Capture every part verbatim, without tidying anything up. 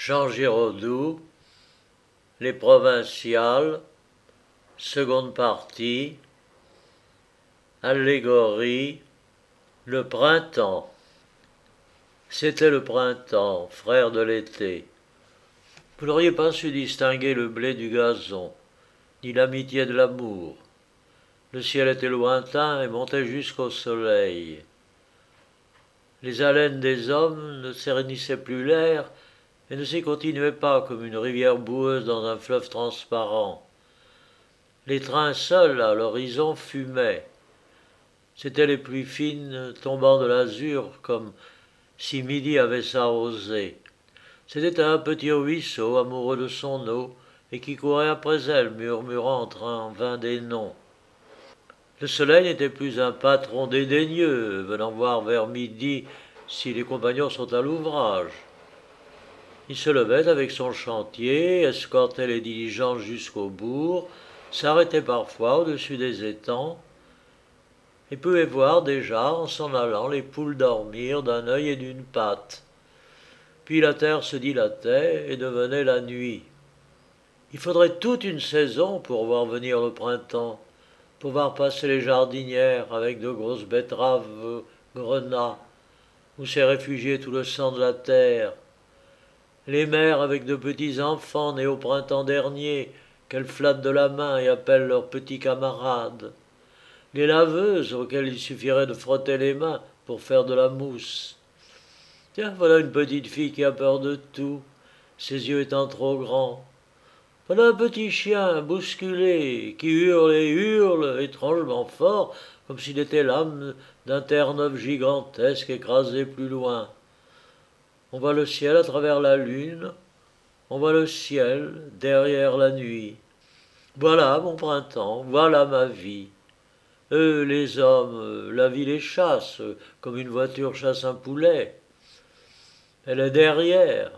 Jean Giraudoux, Les Provinciales, seconde partie, Allégorie, le printemps. C'était le printemps, frère de l'été. Vous n'auriez pas su distinguer le blé du gazon, ni l'amitié de l'amour. Le ciel était lointain et montait jusqu'au soleil. Les haleines des hommes ne cernissaient plus l'air et ne s'y continuaient pas comme une rivière boueuse dans un fleuve transparent. Les trains seuls à l'horizon fumaient. C'étaient les pluies fines tombant de l'azur comme si midi avait s'arrosé. C'était un petit ruisseau amoureux de son eau et qui courait après elle murmurant entre un vain des noms. Le soleil n'était plus un patron dédaigneux venant voir vers midi si les compagnons sont à l'ouvrage. Il se levait avec son chantier, escortait les diligences jusqu'au bourg, s'arrêtait parfois au-dessus des étangs, et pouvait voir déjà, en s'en allant, les poules dormir d'un œil et d'une patte. Puis la terre se dilatait et devenait la nuit. Il faudrait toute une saison pour voir venir le printemps, pour voir passer les jardinières avec de grosses betteraves grenats, où s'est réfugié tout le sang de la terre, les mères avec de petits enfants nés au printemps dernier, qu'elles flattent de la main et appellent leurs petits camarades, les laveuses auxquelles il suffirait de frotter les mains pour faire de la mousse. Tiens, voilà une petite fille qui a peur de tout, ses yeux étant trop grands. Voilà un petit chien bousculé qui hurle et hurle étrangement fort, comme s'il était l'âme d'un Terre-Neuve gigantesque écrasé plus loin. On voit le ciel à travers la lune, on voit le ciel derrière la nuit. Voilà mon printemps, voilà ma vie. Eux, les hommes, la vie les chasse, comme une voiture chasse un poulet. Elle est derrière.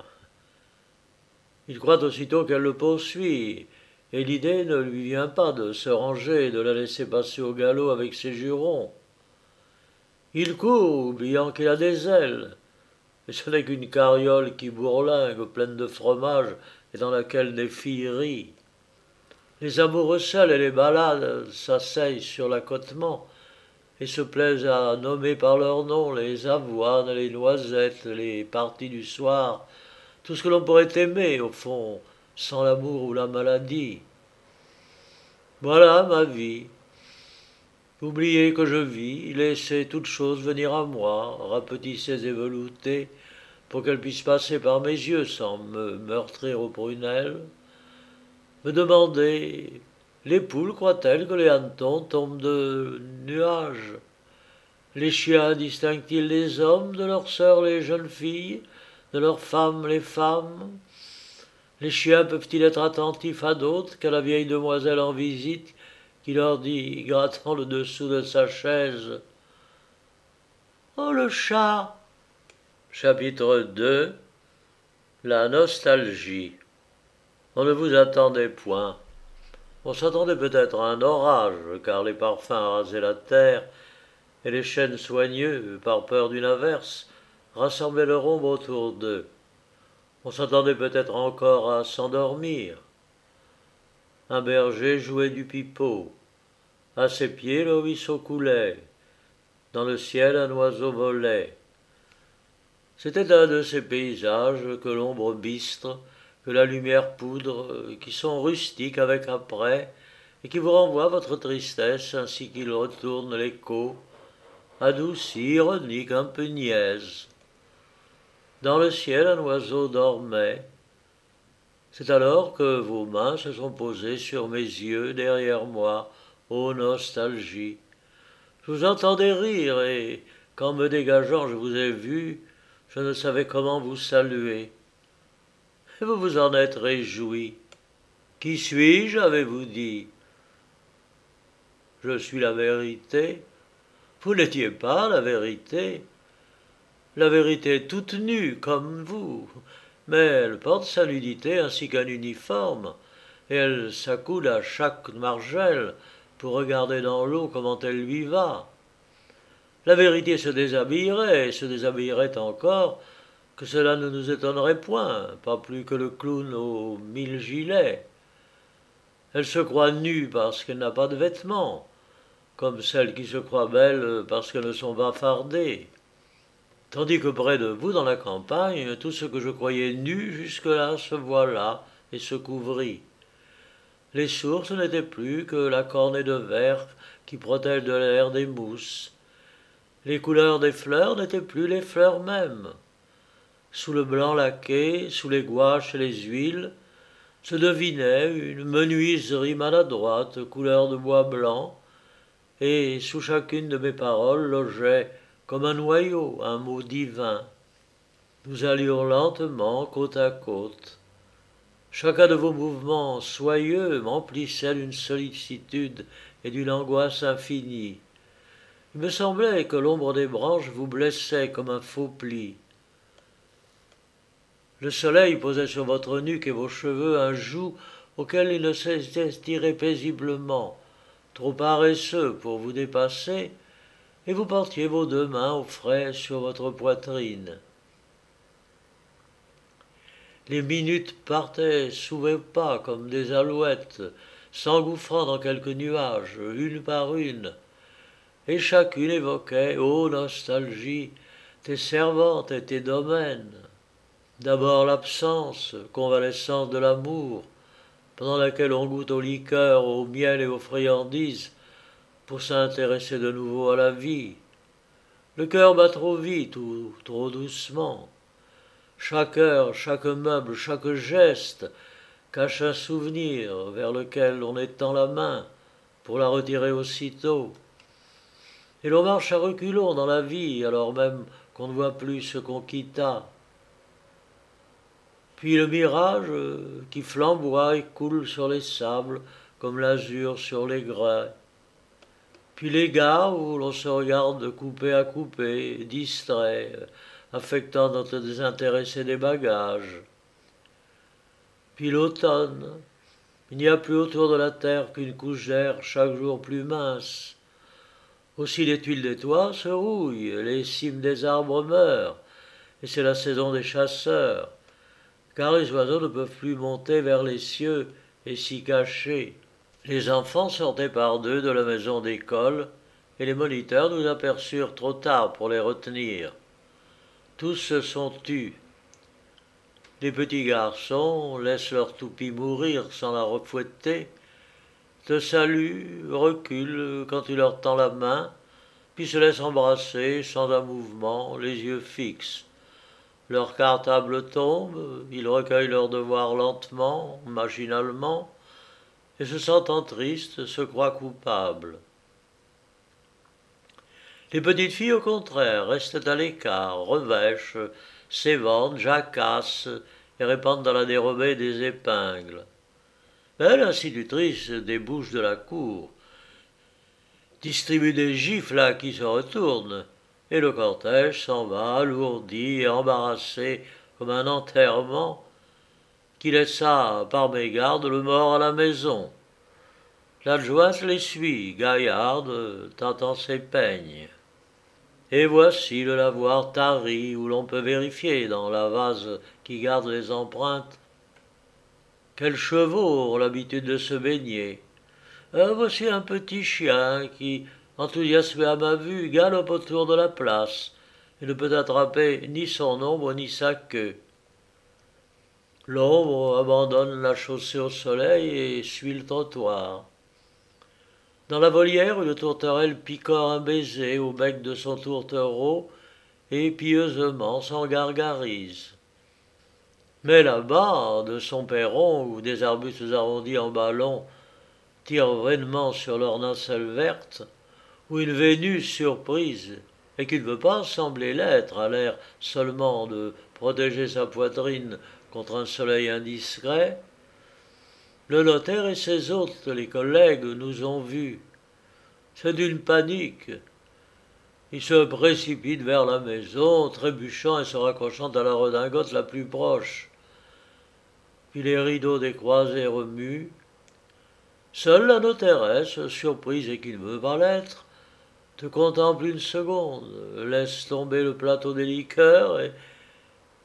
Il croit aussitôt qu'elle le poursuit, et l'idée ne lui vient pas de se ranger et de la laisser passer au galop avec ses jurons. Il court, oubliant qu'il a des ailes, et ce n'est qu'une carriole qui bourlingue, pleine de fromage, et dans laquelle des filles rient. Les amoureux seuls et les malades s'asseyent sur l'accotement et se plaisent à nommer par leur nom les avoines, les noisettes, les parties du soir, tout ce que l'on pourrait aimer, au fond, sans l'amour ou la maladie. Voilà ma vie. Oubliez que je vis, laissez toutes choses venir à moi, rapetissez et veloutez, pour qu'elles puissent passer par mes yeux sans me meurtrir aux prunelles. Me demandez, les poules croient-elles que les hannetons tombent de nuages? Les chiens distinguent-ils les hommes de leurs sœurs les jeunes filles, de leurs femmes les femmes? Les chiens peuvent-ils être attentifs à d'autres qu'à la vieille demoiselle en visite qui leur dit, grattant le dessous de sa chaise: « Oh, le chat !» Chapitre deux. La nostalgie. On ne vous attendait point. On s'attendait peut-être à un orage, car les parfums arasaient la terre, et les chênes soigneux, par peur d'une averse, rassemblaient leur ombre autour d'eux. On s'attendait peut-être encore à s'endormir. Un berger jouait du pipeau. À ses pieds, le ruisseau coulait. Dans le ciel, un oiseau volait. C'était un de ces paysages que l'ombre bistre, que la lumière poudre, qui sont rustiques avec après, et qui vous renvoient votre tristesse ainsi qu'ils retournent l'écho, adouci, ironique, un peu niaise. Dans le ciel, un oiseau dormait. C'est alors que vos mains se sont posées sur mes yeux derrière moi, ô nostalgie. Je vous entendais rire, et qu'en me dégageant je vous ai vu, je ne savais comment vous saluer. Et vous vous en êtes réjoui. Qui suis-je, avez-vous dit? Je suis la vérité. Vous n'étiez pas la vérité. La vérité est toute nue, comme vous, mais elle porte sa nudité ainsi qu'un uniforme, et elle s'accoude à chaque margelle pour regarder dans l'eau comment elle lui va. La vérité se déshabillerait, et se déshabillerait encore, que cela ne nous étonnerait point, pas plus que le clown aux mille gilets. Elle se croit nue parce qu'elle n'a pas de vêtements, comme celles qui se croient belles parce qu'elles ne sont pas fardées. Tandis que près de vous, dans la campagne, tout ce que je croyais nu jusque-là se voila et se couvrit. Les sources n'étaient plus que la cornée de verre qui protège de l'air des mousses. Les couleurs des fleurs n'étaient plus les fleurs mêmes. Sous le blanc laqué, sous les gouaches et les huiles, se devinait une menuiserie maladroite, couleur de bois blanc, et sous chacune de mes paroles logeait, comme un noyau, un mot divin. Nous allions lentement, côte à côte. Chacun de vos mouvements soyeux m'emplissait d'une sollicitude et d'une angoisse infinie. Il me semblait que l'ombre des branches vous blessait comme un faux pli. Le soleil posait sur votre nuque et vos cheveux un joug auquel il ne s'estirait paisiblement, trop paresseux pour vous dépasser, et vous portiez vos deux mains au frais sur votre poitrine. Les minutes partaient sous vos pas comme des alouettes, s'engouffrant dans quelques nuages, une par une, et chacune évoquait, ô nostalgie, tes servantes et tes domaines. D'abord l'absence, convalescence de l'amour, pendant laquelle on goûte aux liqueurs, au miel et aux friandises, pour s'intéresser de nouveau à la vie. Le cœur bat trop vite ou trop doucement. Chaque heure, chaque meuble, chaque geste cache un souvenir vers lequel on étend la main pour la retirer aussitôt. Et l'on marche à reculons dans la vie alors même qu'on ne voit plus ce qu'on quitta. Puis le mirage qui flamboie et coule sur les sables comme l'azur sur les grès. Puis les gares où l'on se regarde de coupé à coupé, distrait, affectant notre désintéressé des bagages. Puis l'automne, il n'y a plus autour de la terre qu'une couche d'air chaque jour plus mince. Aussi les tuiles des toits se rouillent, les cimes des arbres meurent, et c'est la saison des chasseurs, car les oiseaux ne peuvent plus monter vers les cieux et s'y cacher. Les enfants sortaient par deux de la maison d'école, et les moniteurs nous aperçurent trop tard pour les retenir. Tous se sont tus. Les petits garçons laissent leur toupie mourir sans la refouetter, te saluent, reculent quand tu leur tends la main, puis se laissent embrasser sans un mouvement, les yeux fixes. Leur cartable tombe, ils recueillent leurs devoirs lentement, machinalement, et se sentant tristes, se croient coupables. Les petites filles, au contraire, restent à l'écart, revêchent, s'éventent, jacassent et répandent dans la dérobée des épingles. Mais l'institutrice des bouches de la cour distribue des gifles à qui se retourne, et le cortège s'en va alourdi et embarrassé comme un enterrement qui laissa par mégarde le mort à la maison. L'adjointe les suit, gaillarde, tâtant ses peignes. Et voici le lavoir tari où l'on peut vérifier dans la vase qui garde les empreintes quels chevaux ont l'habitude de se baigner. Euh, voici un petit chien qui, enthousiasmé à ma vue, galope autour de la place et ne peut attraper ni son ombre ni sa queue. L'ombre abandonne la chaussée au soleil et suit le trottoir. Dans la volière, une tourterelle picore un baiser au bec de son tourtereau et pieusement s'en gargarise. Mais là-bas, de son perron, où des arbustes arrondis en ballon tirent vainement sur leur nacelle verte, où une Vénus surprise, et qui ne veut pas sembler l'être, a l'air seulement de protéger sa poitrine contre un soleil indiscret, le notaire et ses hôtes, les collègues, nous ont vus. C'est d'une panique. Ils se précipitent vers la maison, trébuchant et se raccrochant à la redingote la plus proche. Puis les rideaux des croisées remuent. Seule la notairesse, surprise et qui ne veut pas l'être, te contemple une seconde, laisse tomber le plateau des liqueurs et,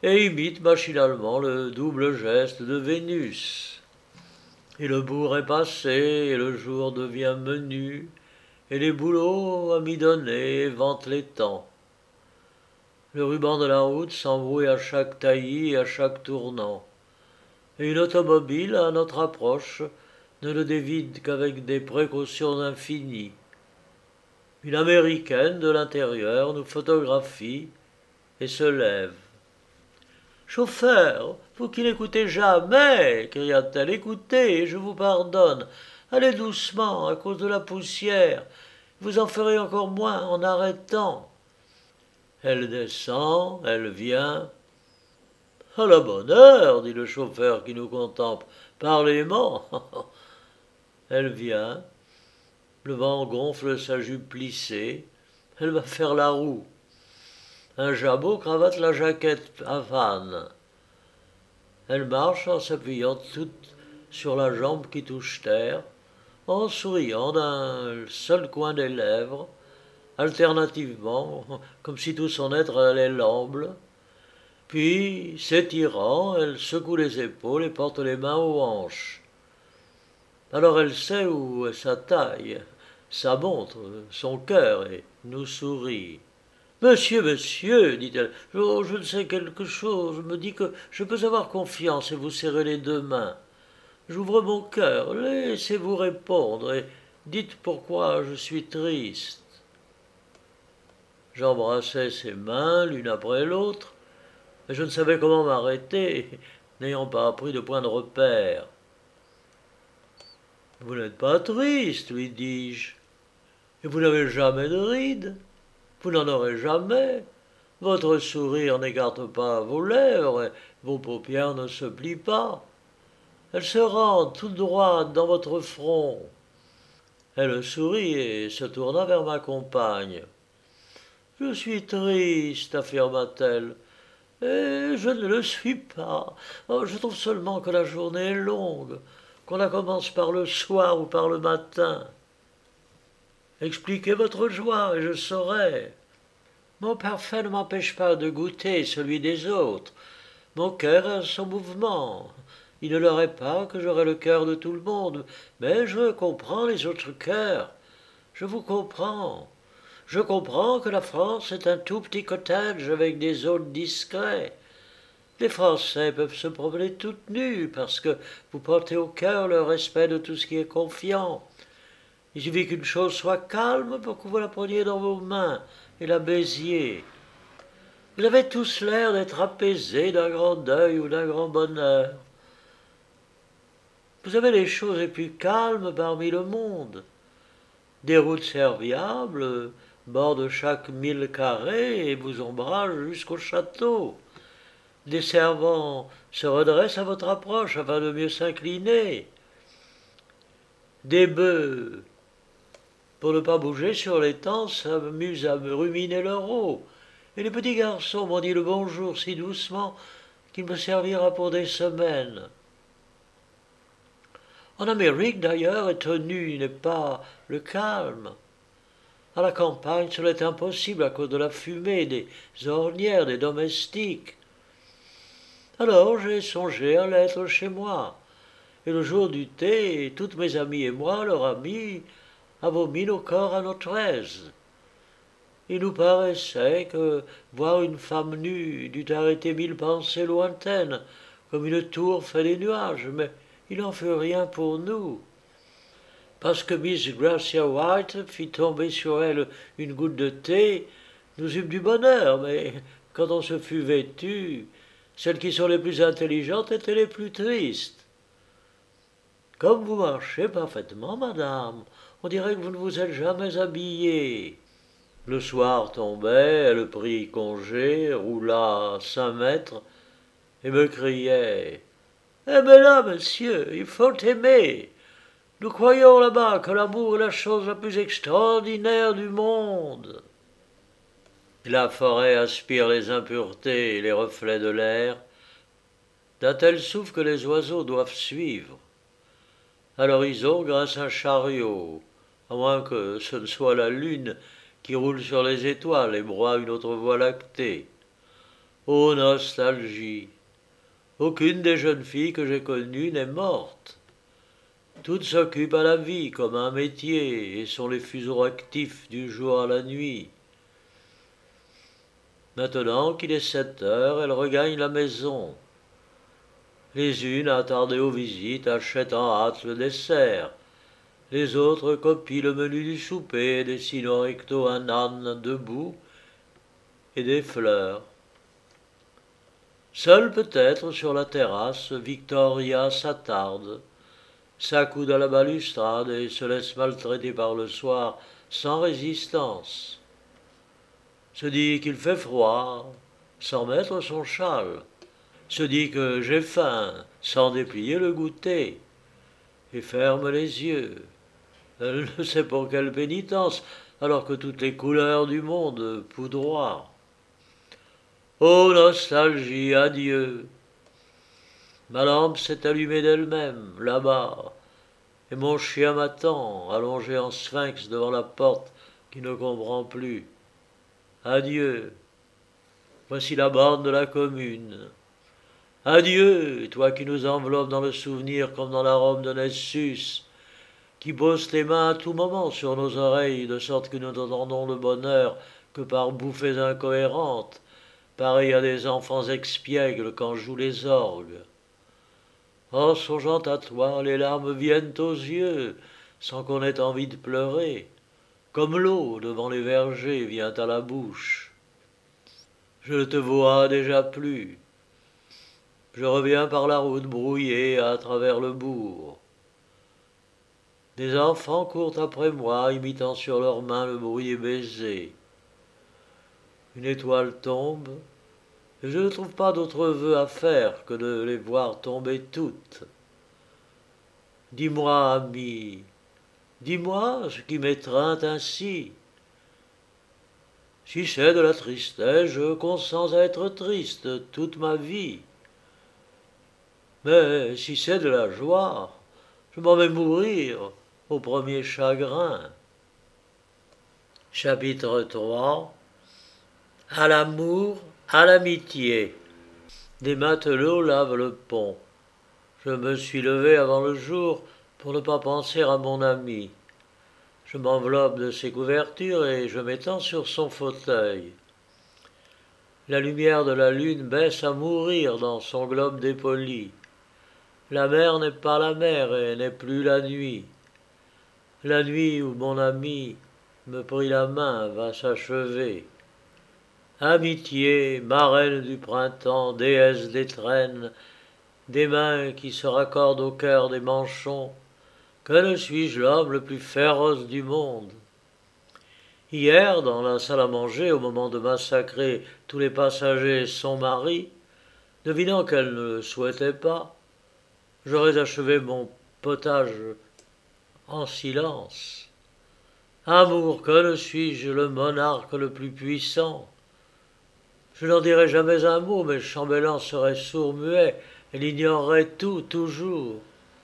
et imite machinalement le double geste de Vénus. Et le bourg est passé, et le jour devient menu, et les boulots à mi-donner vantent les temps. Le ruban de la route s'embrouille à chaque taillis et à chaque tournant. Et une automobile, à notre approche, ne le dévide qu'avec des précautions infinies. Une américaine de l'intérieur nous photographie et se lève. Chauffeur, vous qui n'écoutez jamais, cria-t-elle, écoutez, je vous pardonne. Allez doucement, à cause de la poussière. Vous en ferez encore moins en arrêtant. Elle descend, elle vient. À la bonne heure, dit le chauffeur qui nous contemple. Parlez-moi. Elle vient. Le vent gonfle sa jupe plissée. Elle va faire la roue. Un jabot cravate la jaquette à vanne. Elle marche en s'appuyant toute sur la jambe qui touche terre, en souriant d'un seul coin des lèvres, alternativement, comme si tout son être allait lamble. Puis, s'étirant, elle secoue les épaules et porte les mains aux hanches. Alors elle sait où est sa taille, sa montre, son cœur, et nous sourit. Monsieur, monsieur, dit-elle, je, je ne sais quelque chose, je me dis que je peux avoir confiance et vous serrer les deux mains. J'ouvre mon cœur, laissez-vous répondre et dites pourquoi je suis triste. J'embrassai ses mains l'une après l'autre, mais je ne savais comment m'arrêter, n'ayant pas appris de point de repère. Vous n'êtes pas triste, lui dis-je, et vous n'avez jamais de rides. Vous n'en aurez jamais. Votre sourire n'écarte pas vos lèvres et vos paupières ne se plient pas. Elles se rendent tout droites dans votre front. Elle sourit et se tourna vers ma compagne. Je suis triste, affirma-t-elle, et je ne le suis pas. Oh, je trouve seulement que la journée est longue, qu'on la commence par le soir ou par le matin. Expliquez votre joie et je saurai. Mon parfum ne m'empêche pas de goûter celui des autres. Mon cœur a son mouvement. Il ne leur est pas que j'aurai le cœur de tout le monde, mais je comprends les autres cœurs. Je vous comprends. Je comprends que la France est un tout petit cottage avec des hôtes discrets. Les Français peuvent se promener toutes nus parce que vous portez au cœur le respect de tout ce qui est confiant. Il suffit qu'une chose soit calme pour que vous la preniez dans vos mains et la baisiez. Vous avez tous l'air d'être apaisés d'un grand deuil ou d'un grand bonheur. Vous avez les choses les plus calmes parmi le monde. Des routes serviables bordent chaque mille carré et vous ombragent jusqu'au château. Des servants se redressent à votre approche afin de mieux s'incliner. Des bœufs, pour ne pas bouger sur l'étang, s'amusent à me ruminer leur eau. Et les petits garçons m'ont dit le bonjour si doucement qu'il me servira pour des semaines. En Amérique, d'ailleurs, être nu n'est pas le calme. À la campagne, cela est impossible à cause de la fumée, des ornières, des domestiques. Alors j'ai songé à l'être chez moi. Et le jour du thé, toutes mes amies et moi, leur amis, avons mis nos corps à notre aise. Il nous paraissait que voir une femme nue dût arrêter mille pensées lointaines, comme une tour fait des nuages, mais il n'en fut rien pour nous. Parce que Miss Gracia White fit tomber sur elle une goutte de thé, nous eûmes du bonheur, mais quand on se fut vêtu, celles qui sont les plus intelligentes étaient les plus tristes. Comme vous marchez parfaitement, madame, on dirait que vous ne vous êtes jamais habillée. Le soir tombait, elle prit congé, roula cinq mètres et me criait « Aimez-la, monsieur, il faut aimer. Nous croyons là-bas que l'amour est la chose la plus extraordinaire du monde. » La forêt aspire les impuretés et les reflets de l'air d'un tel souffle que les oiseaux doivent suivre. À l'horizon grince un chariot, à moins que ce ne soit la lune qui roule sur les étoiles et broie une autre voie lactée. Ô nostalgie! Aucune des jeunes filles que j'ai connues n'est morte. Toutes s'occupent à la vie comme un métier et sont les fuseaux actifs du jour à la nuit. Maintenant qu'il est sept heures, elles regagnent la maison. Les unes, attardées aux visites, achètent en hâte le dessert. Les autres copient le menu du souper et dessinent au recto un âne debout et des fleurs. Seule peut-être sur la terrasse, Victoria s'attarde, s'accoude à la balustrade et se laisse maltraiter par le soir sans résistance. Se dit qu'il fait froid, sans mettre son châle. Se dit que j'ai faim, sans déplier le goûter, et ferme les yeux. Elle ne sait pour quelle pénitence, alors que toutes les couleurs du monde poudroient. Ô nostalgie, adieu! Ma lampe s'est allumée d'elle-même, là-bas, et mon chien m'attend, allongé en sphinx devant la porte qui ne comprend plus. Adieu! Voici la borne de la commune. Adieu, toi qui nous enveloppes dans le souvenir comme dans l'arôme de Nessus, qui pose tes mains à tout moment sur nos oreilles, de sorte que nous n'entendons le bonheur que par bouffées incohérentes, pareil à des enfants expiègles quand jouent les orgues. En songeant à toi, les larmes viennent aux yeux, sans qu'on ait envie de pleurer, comme l'eau devant les vergers vient à la bouche. Je ne te vois déjà plus. Je reviens par la route brouillée à travers le bourg. Des enfants courent après moi, imitant sur leurs mains le bruit des baisers. Une étoile tombe, et je ne trouve pas d'autre vœu à faire que de les voir tomber toutes. Dis-moi, ami, dis-moi ce qui m'étreint ainsi. Si c'est de la tristesse, je consens à être triste toute ma vie. Mais si c'est de la joie, je m'en vais mourir au premier chagrin. Chapitre trois. À l'amour, à l'amitié. Des matelots lavent le pont. Je me suis levé avant le jour pour ne pas penser à mon ami. Je m'enveloppe de ses couvertures et je m'étends sur son fauteuil. La lumière de la lune baisse à mourir dans son globe dépoli. La mer n'est pas la mer et n'est plus la nuit. La nuit où mon ami me prit la main va s'achever. Amitié, marraine du printemps, déesse des traînes, des mains qui se raccordent au cœur des manchons, que ne suis-je l'homme le plus féroce du monde? Hier, dans la salle à manger, au moment de massacrer tous les passagers et son mari, devinant qu'elle ne le souhaitait pas, j'aurais achevé mon potage en silence. Amour, que ne suis-je le monarque le plus puissant? Je n'en dirai jamais un mot, mais chambellan serait sourd-muet, elle ignorerait tout, toujours.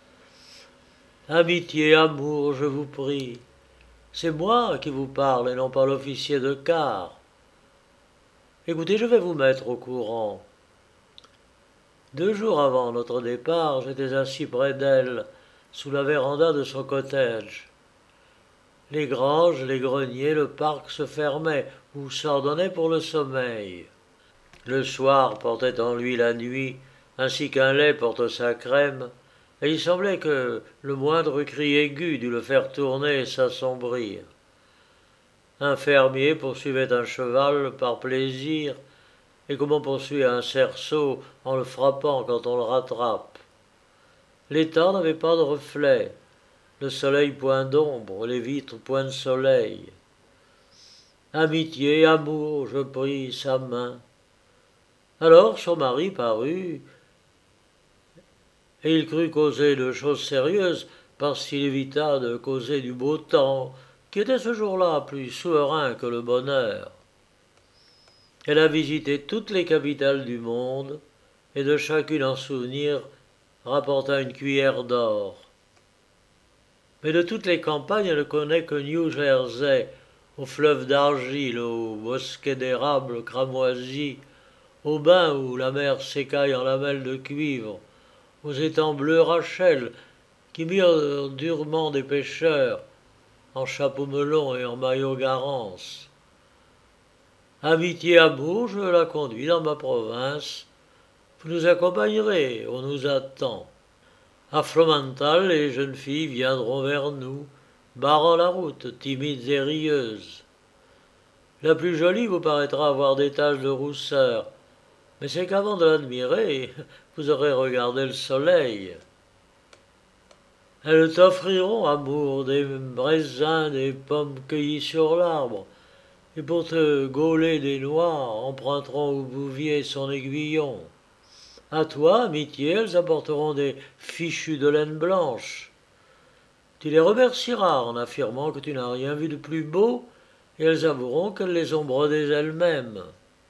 Amitié, amour, je vous prie, c'est moi qui vous parle et non pas l'officier de quart. Écoutez, je vais vous mettre au courant. Deux jours avant notre départ, j'étais assis près d'elle, sous la véranda de son cottage. Les granges, les greniers, le parc se fermaient ou s'ordonnaient pour le sommeil. Le soir portait en lui la nuit, ainsi qu'un lait porte sa crème, et il semblait que le moindre cri aigu dût le faire tourner et s'assombrir. Un fermier poursuivait un cheval par plaisir, et comme on poursuit un cerceau en le frappant quand on le rattrape. L'étang n'avait pas de reflet, le soleil point d'ombre, les vitres point de soleil. Amitié, amour, je pris sa main. Alors son mari parut, et il crut causer de choses sérieuses parce qu'il évita de causer du beau temps, qui était ce jour-là plus souverain que le bonheur. Elle a visité toutes les capitales du monde, et de chacune en souvenir rapporta une cuillère d'or. Mais de toutes les campagnes, elle ne connaît que New Jersey, au fleuve d'argile, au bosquet d'érables cramoisis, aux bains où la mer s'écaille en lamelles de cuivre, aux étangs bleus Rachel, qui mirent durement des pêcheurs, en chapeau melon et en maillot garance. Amitié, amour, je la conduis dans ma province. Vous nous accompagnerez, on nous attend. À Fromental, les jeunes filles viendront vers nous, barrant la route, timides et rieuses. La plus jolie vous paraîtra avoir des taches de rousseur, mais c'est qu'avant de l'admirer, vous aurez regardé le soleil. Elles t'offriront, amour, des raisins, des pommes cueillies sur l'arbre, et pour te gauler des noix, emprunteront au bouvier son aiguillon. À toi, amitié, elles apporteront des fichus de laine blanche. Tu les remercieras en affirmant que tu n'as rien vu de plus beau, et elles avoueront qu'elles les ont brodées elles-mêmes.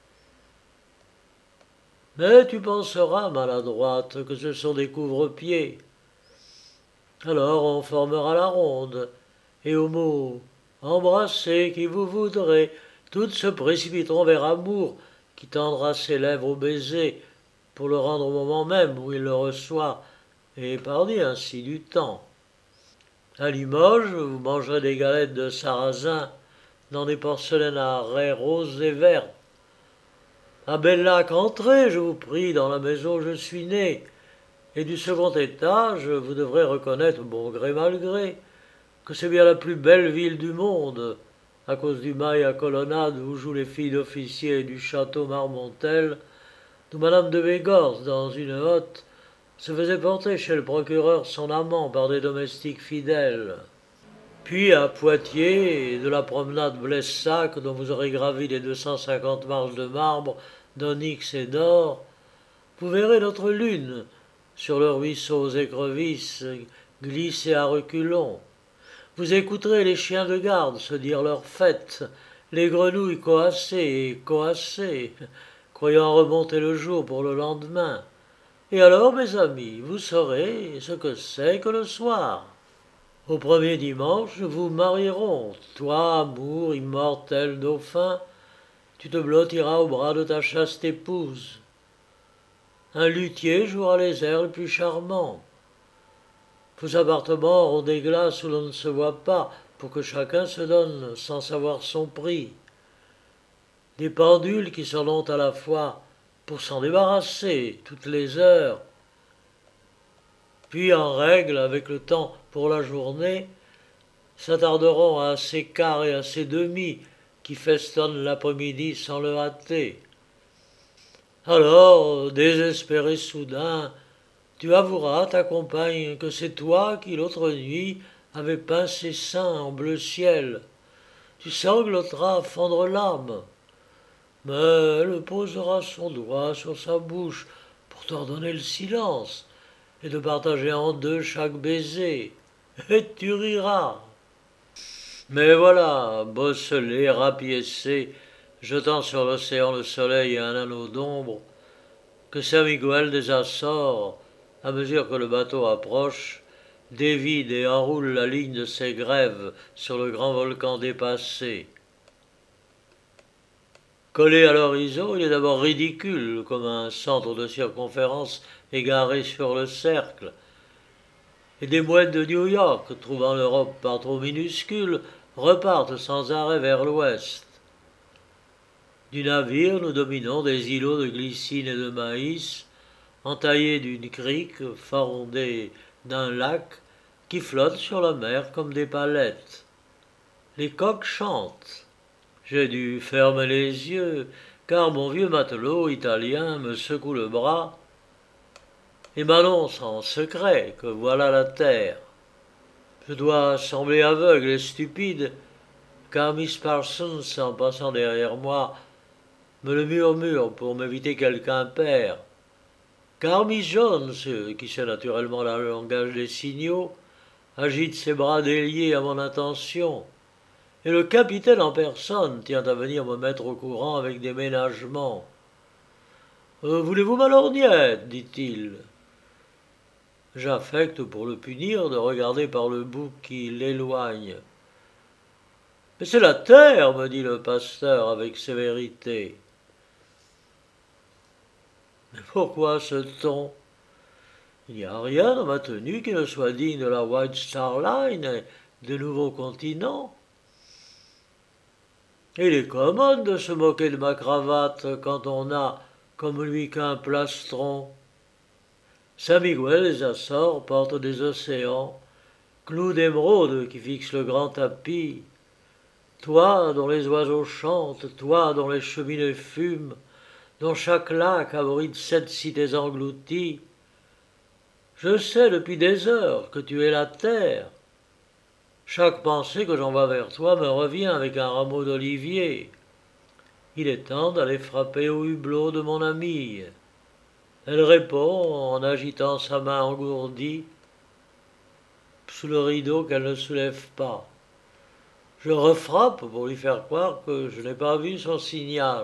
Mais tu penseras, maladroite, que ce sont des couvre-pieds. Alors on formera la ronde, et au mot « embrassez qui vous voudrez », toutes se précipiteront vers Amour, qui tendra ses lèvres au baiser, pour le rendre au moment même où il le reçoit, et épargner ainsi du temps. À Limoges, vous mangerez des galettes de sarrasin dans des porcelaines à raies roses et vertes. À Bellac, entrez, je vous prie, dans la maison où je suis né, et du second étage, vous devrez reconnaître, bon gré mal gré, que c'est bien la plus belle ville du monde, à cause du mail à colonnade où jouent les filles d'officiers du château Marmontel, d'où madame de Végorce, dans une hotte, se faisait porter chez le procureur son amant par des domestiques fidèles. Puis à Poitiers, de la promenade Blessac, dont vous aurez gravi les deux cent cinquante marches de marbre, d'onyx et d'or, vous verrez notre lune, sur le ruisseau aux écrevisses, glisser à reculons. Vous écouterez les chiens de garde se dire leur fête, les grenouilles coasser et coasser, croyant remonter le jour pour le lendemain. Et alors, mes amis, vous saurez ce que c'est que le soir. Au premier dimanche, vous marierons, toi, amour, immortel dauphin, tu te blottiras au bras de ta chaste épouse. Un luthier jouera les airs les plus charmants. Vos appartements auront des glaces où l'on ne se voit pas, pour que chacun se donne sans savoir son prix. Des pendules qui sonneront à la fois pour s'en débarrasser toutes les heures. Puis en règle, avec le temps pour la journée, s'attarderont à ces quarts et à ces demi qui festonnent l'après-midi sans le hâter. Alors, désespéré soudain, tu avoueras à ta compagne que c'est toi qui, l'autre nuit, avais peint ses seins en bleu ciel. Tu sangloteras à fendre l'âme. Mais elle posera son doigt sur sa bouche pour t'ordonner le silence et de partager en deux chaque baiser. Et tu riras. Mais voilà, bosselé, rapiécé, jetant sur l'océan le soleil et un anneau d'ombre, que Saint Miguel des Açores, à mesure que le bateau approche, dévide et enroule la ligne de ses grèves sur le grand volcan dépassé. Collé à l'horizon, il est d'abord ridicule, comme un centre de circonférence égaré sur le cercle. Et des mouettes de New York, trouvant l'Europe par trop minuscule, repartent sans arrêt vers l'ouest. Du navire, nous dominons des îlots de glycine et de maïs, entaillés d'une crique, fondée d'un lac, qui flottent sur la mer comme des palettes. Les coqs chantent. J'ai dû fermer les yeux, car mon vieux matelot italien me secoue le bras et m'annonce en secret que voilà la terre. Je dois sembler aveugle et stupide, car Miss Parsons, en passant derrière moi, me le murmure pour m'éviter quelque impair. Car Miss Jones, qui sait naturellement le langage des signaux, agite ses bras déliés à mon intention, et le capitaine en personne tient à venir me mettre au courant avec des ménagements. Euh, « Voulez-vous ma lorgnette » dit-il. J'affecte, pour le punir, de regarder par le bouc qui l'éloigne. « Mais c'est la terre » me dit le pasteur avec sévérité. Mais pourquoi ce ton? Il n'y a rien dans ma tenue qui ne soit digne de la White Star Line et des nouveaux continents. Et il est commode de se moquer de ma cravate quand on a, comme lui, qu'un plastron. Saint-Miguel des Açores porte des océans, clous d'émeraude qui fixent le grand tapis. Toi dont les oiseaux chantent, toi dont les cheminées fument, dont chaque lac abrite sept cités englouties, je sais depuis des heures que tu es la terre. Chaque pensée que j'envoie vers toi me revient avec un rameau d'olivier. Il est temps d'aller frapper au hublot de mon amie. Elle répond en agitant sa main engourdie, sous le rideau qu'elle ne soulève pas. Je refrappe pour lui faire croire que je n'ai pas vu son signal.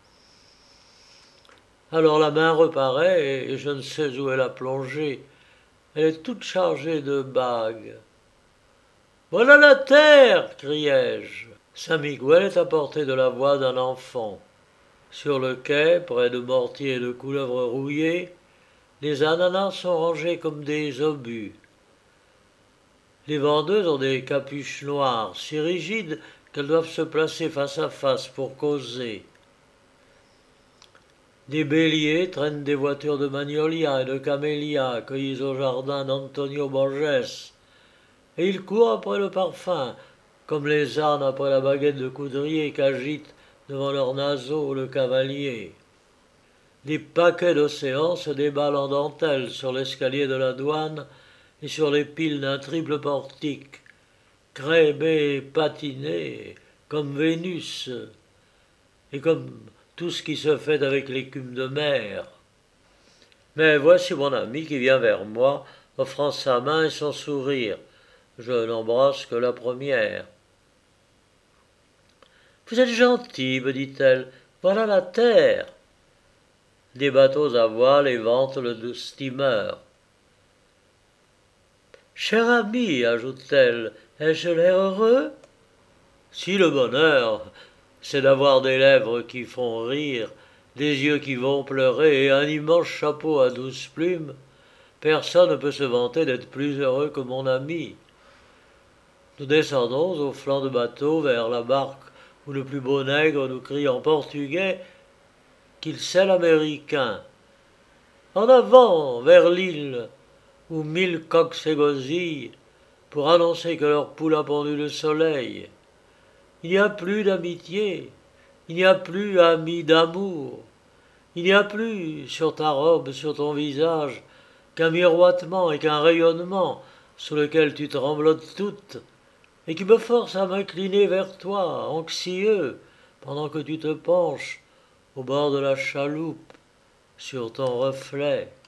Alors la main reparaît et je ne sais où elle a plongé. Elle est toute chargée de bagues. Voilà la terre, criai-je. Saint-Miguel est à portée de la voix d'un enfant. Sur le quai, près de mortiers et de couleuvres rouillées, les ananas sont rangés comme des obus. Les vendeuses ont des capuches noires, si rigides qu'elles doivent se placer face à face pour causer. Des béliers traînent des voitures de magnolias et de camélias cueillies au jardin d'Antonio Borges, et ils courent après le parfum, comme les ânes après la baguette de coudrier qu'agite devant leurs naseaux le cavalier. Des paquets d'océans se déballent en dentelle sur l'escalier de la douane et sur les piles d'un triple portique, crébés et patinés comme Vénus, et comme tout ce qui se fait avec l'écume de mer. Mais voici mon ami qui vient vers moi, offrant sa main et son sourire. Je n'embrasse que la première. Vous êtes gentil, me dit-elle, voilà la terre. Des bateaux à voile éventent le steamer. Cher ami, ajoute-t-elle, ai-je l'air heureux? Si le bonheur, c'est d'avoir des lèvres qui font rire, des yeux qui vont pleurer et un immense chapeau à douze plumes, personne ne peut se vanter d'être plus heureux que mon ami. Nous descendons au flanc de bateau vers la barque où le plus beau nègre nous crie en portugais qu'il sait l'américain. En avant, vers l'île, où mille coqs s'égosillent pour annoncer que leur poule a pendu le soleil. Il n'y a plus d'amitié, il n'y a plus amis d'amour, il n'y a plus sur ta robe, sur ton visage, qu'un miroitement et qu'un rayonnement sous lequel tu tremblotes toute, et qui me force à m'incliner vers toi, anxieux, pendant que tu te penches au bord de la chaloupe sur ton reflet.